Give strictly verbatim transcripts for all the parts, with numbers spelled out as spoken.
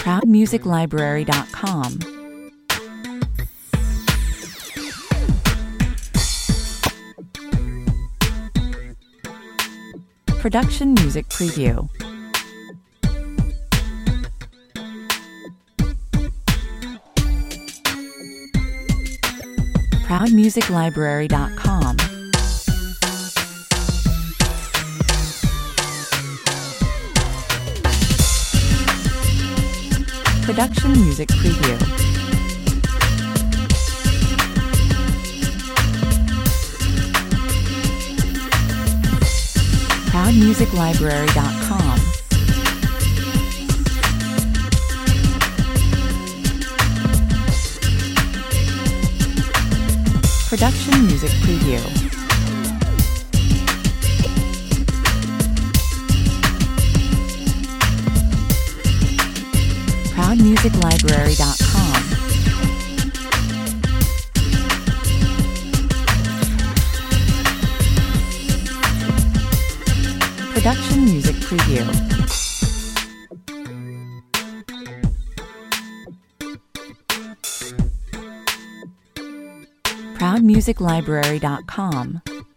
proud music library dot com. Production Music Preview. proud music library dot com. Production Music Preview. proud music library dot com. Production Music Preview. proud music library dot com. Production Music Preview. proud music library dot com.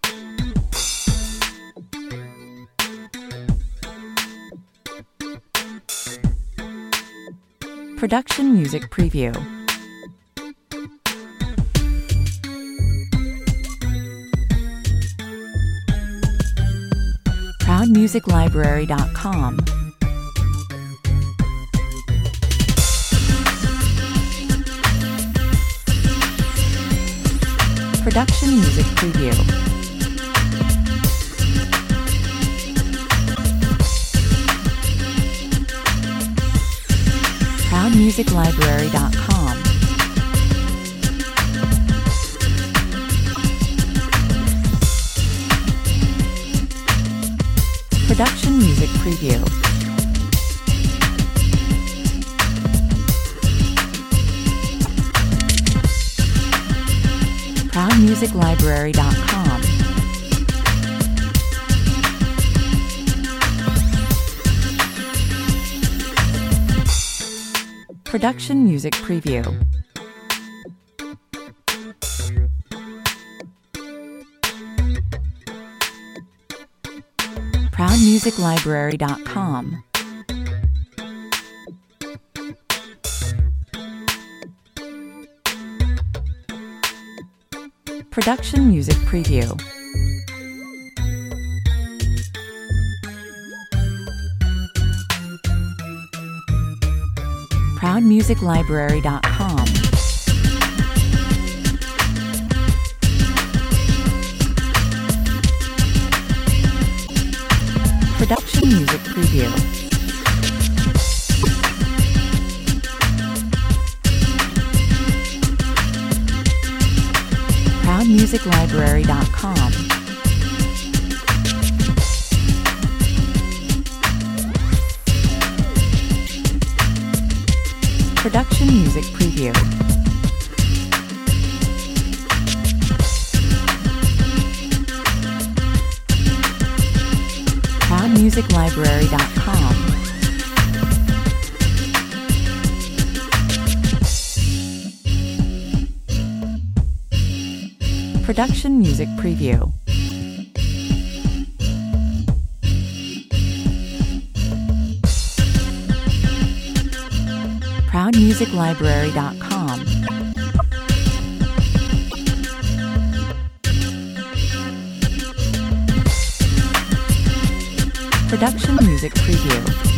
Production Music Preview. proud music library dot com. Production Music Preview. proud music library dot com. Production Music Preview. proud music library dot com. Production Music Preview. proud music library dot com. Production Music Preview. proud music library dot com. Production Music Preview. proud music library dot com. Production Music Preview. proud music library dot com. Production Music Preview. proud music library dot com. Production Music Preview.